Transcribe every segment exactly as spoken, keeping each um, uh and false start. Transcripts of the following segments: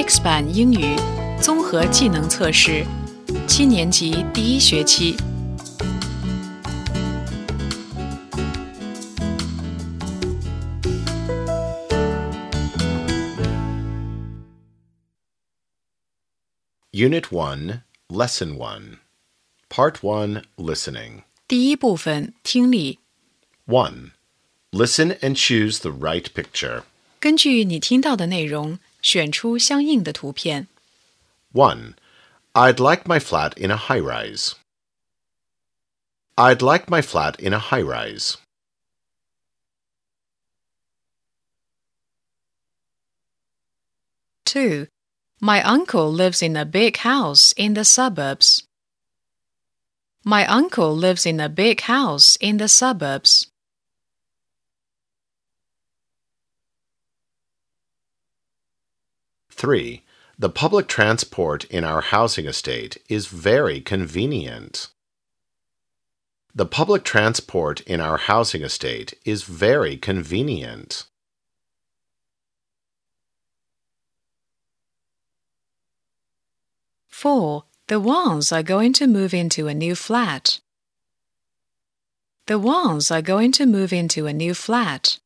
Weeks 版英语综合技能测试，七年级第一学期。 Unit one, Lesson one. Part one, Listening. 第一部分听力。 one. Listen and choose the right picture. 根据你听到的内容，选出相应的图片。 one. I'd like my flat in a high-rise. I'd like my flat in a high-rise. two. My uncle lives in a big house in the suburbs. My uncle lives in a big house in the suburbs. three. The public transport in our housing estate is very convenient. The public transport in our housing estate is very convenient. four. The Wangs are going to move into a new flat. The Wangs are going to move into a new flat.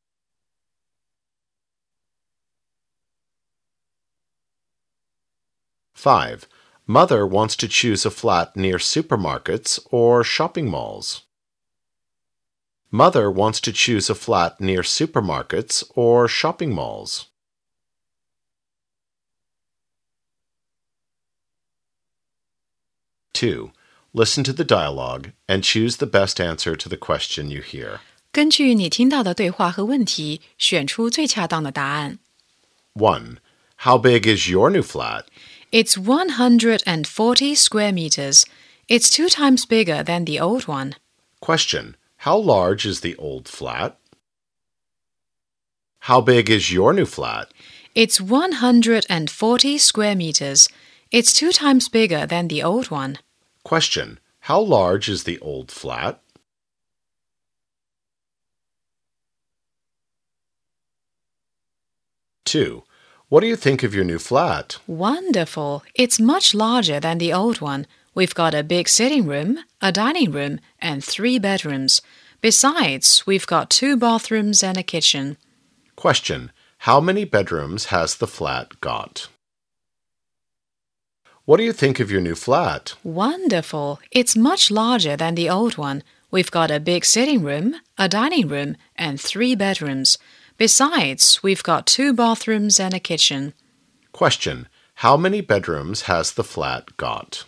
five. Mother wants to choose a flat near supermarkets or shopping malls. Mother wants to choose a flat near supermarkets or shopping malls. two. Listen to the dialogue and choose the best answer to the question you hear. 根据你听到的对话和问题，选出最恰当的答案。 one. How big is your new flat? It's one hundred forty square meters. It's two times bigger than the old one. Question. How large is the old flat? How big is your new flat? It's one hundred forty square meters. It's two times bigger than the old one. Question. How large is the old flat? two. What do you think of your new flat? Wonderful. It's much larger than the old one. We've got a big sitting room, a dining room, and three bedrooms. Besides, we've got two bathrooms and a kitchen. Question. How many bedrooms has the flat got? What do you think of your new flat? Wonderful. It's much larger than the old one. We've got a big sitting room, a dining room, and three bedrooms. Besides, we've got two bathrooms and a kitchen. Question. How many bedrooms has the flat got?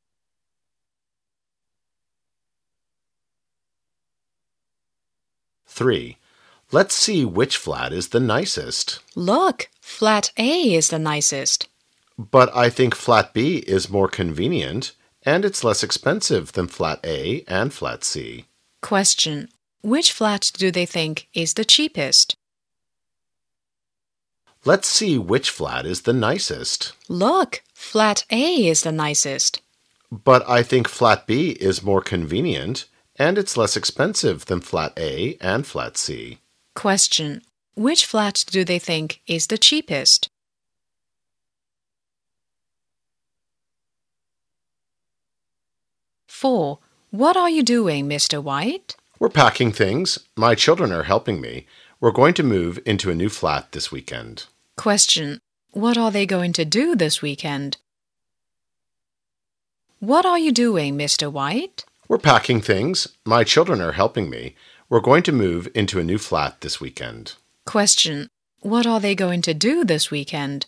three. Let's see which flat is the nicest. Look, flat A is the nicest. But I think flat B is more convenient, and it's less expensive than flat A and flat C. Question. Which flat do they think is the cheapest? Let's see which flat is the nicest. Look, flat A is the nicest. But I think flat B is more convenient, and it's less expensive than flat A and flat C. Question. Which flat do they think is the cheapest? four. What are you doing, Mister White? We're packing things. My children are helping me. We're going to move into a new flat this weekend. Question. What are they going to do this weekend? What are you doing, Mister White? We're packing things. My children are helping me. We're going to move into a new flat this weekend. Question. What are they going to do this weekend?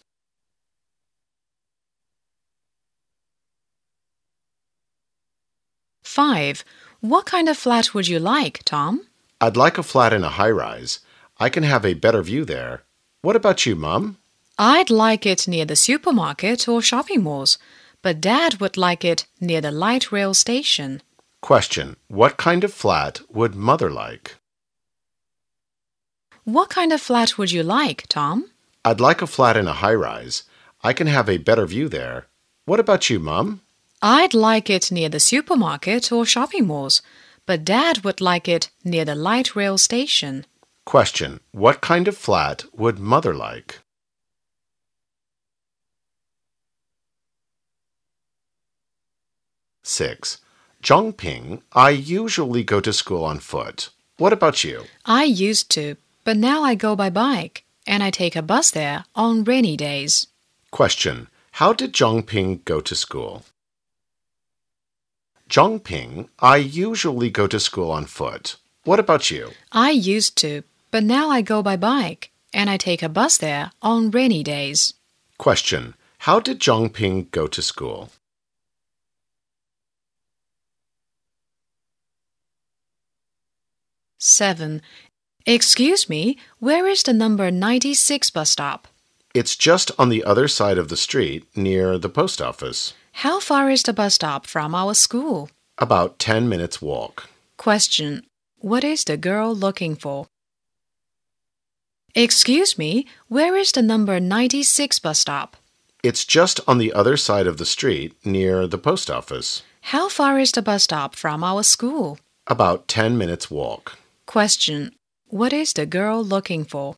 five. What kind of flat would you like, Tom? I'd like a flat in a high-rise. I can have a better view there. What about you, Mom? I'd like it near the supermarket or shopping malls, but Dad would like it near the light rail station. Question. What kind of flat would Mother like? What kind of flat would you like, Tom? I'd like a flat in a high-rise. I can have a better view there. What about you, Mom? I'd like it near the supermarket or shopping malls, but Dad would like it near the light rail station. Question. What kind of flat would Mother like? six. Zhongping, I usually go to school on foot. What about you? I used to, but now I go by bike, and I take a bus there on rainy days. Question. How did Zhongping go to school? Zhongping, I usually go to school on foot. What about you? I used to, but now I go by bike, and I take a bus there on rainy days. Question. How did Zhongping go to school? seven. Excuse me, where is the number ninety-six bus stop? It's just on the other side of the street near the post office. How far is the bus stop from our school? About ten minutes walk. Question. What is the girl looking for? Excuse me, where is the number ninety-six bus stop? It's just on the other side of the street near the post office. How far is the bus stop from our school? About ten minutes walk. Question. What is the girl looking for?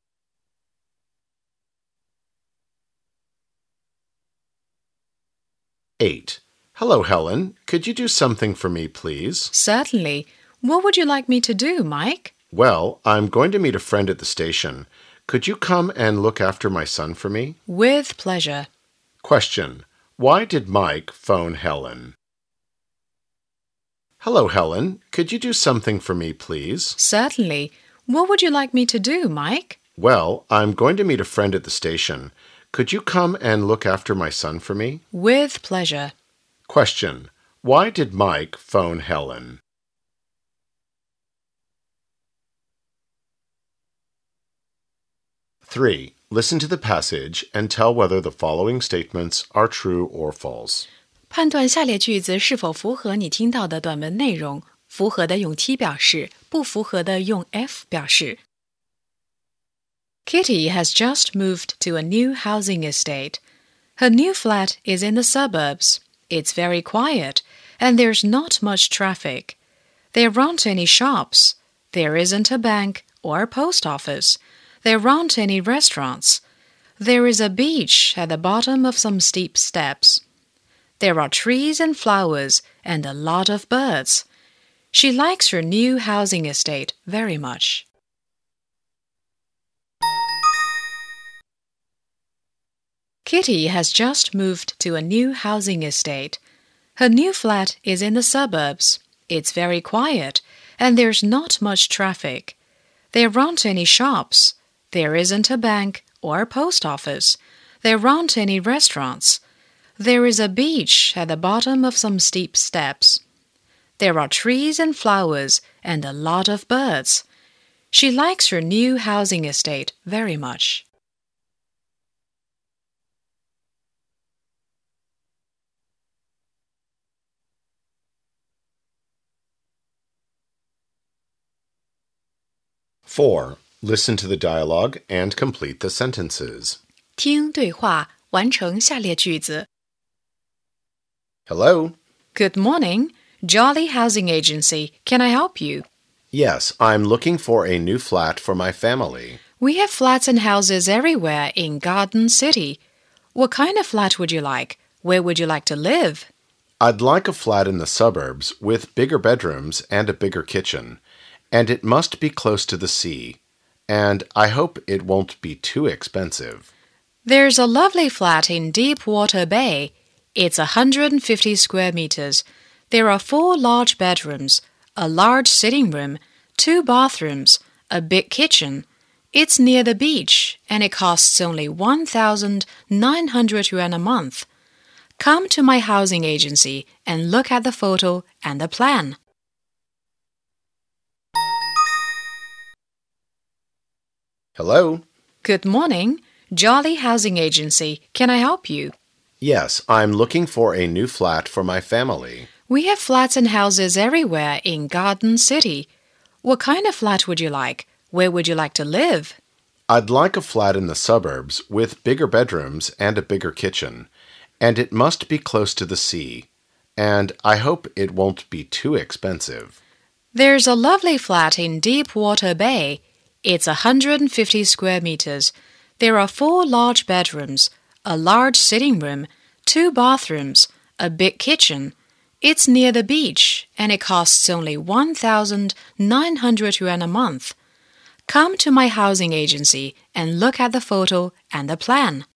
eight. Hello, Helen. Could you do something for me, please? Certainly. What would you like me to do, Mike? Well, I'm going to meet a friend at the station. Could you come and look after my son for me? With pleasure. Question. Why did Mike phone Helen? Hello, Helen. Could you do something for me, please? Certainly. What would you like me to do, Mike? Well, I'm going to meet a friend at the station. Could you come and look after my son for me? With pleasure. Question. Why did Mike phone Helen? three. Listen to the passage and tell whether the following statements are true or false. 判断下列句子是否符合你听到的短文内容，符合的用 T 表示，不符合的用 F 表示。Kitty has just moved to a new housing estate. Her new flat is in the suburbs. It's very quiet, and there's not much traffic. There aren't any shops. There isn't a bank or a post office. There aren't any restaurants. There is a beach at the bottom of some steep steps. There are trees and flowers and a lot of birds. She likes her new housing estate very much. Kitty has just moved to a new housing estate. Her new flat is in the suburbs. It's very quiet, and there's not much traffic. There aren't any shops. There isn't a bank or a post office. There aren't any restaurants. There is a beach at the bottom of some steep steps. There are trees and flowers and a lot of birds. She likes her new housing estate very much. four. Listen to the dialogue and complete the sentences. 听对话，完成下列句子。 Hello. Good morning. Jolly Housing Agency. Can I help you? Yes, I'm looking for a new flat for my family. We have flats and houses everywhere in Garden City. What kind of flat would you like? Where would you like to live? I'd like a flat in the suburbs with bigger bedrooms and a bigger kitchen. And it must be close to the sea. And I hope it won't be too expensive. There's a lovely flat in Deepwater Bay. It's one hundred fifty square meters. There are four large bedrooms, a large sitting room, two bathrooms, a big kitchen. It's near the beach, and it costs only one thousand nine hundred yuan a month. Come to my housing agency and look at the photo and the plan. Hello. Good morning. Jolly Housing Agency. Can I help you? Yes, I'm looking for a new flat for my family. We have flats and houses everywhere in Garden City. What kind of flat would you like? Where would you like to live? I'd like a flat in the suburbs with bigger bedrooms and a bigger kitchen. And it must be close to the sea. And I hope it won't be too expensive. There's a lovely flat in Deepwater Bay. It's one hundred fifty square meters. There are four large bedrooms, a large sitting room, two bathrooms, a big kitchen. It's near the beach, and it costs only one thousand nine hundred yuan a month. Come to my housing agency and look at the photo and the plan.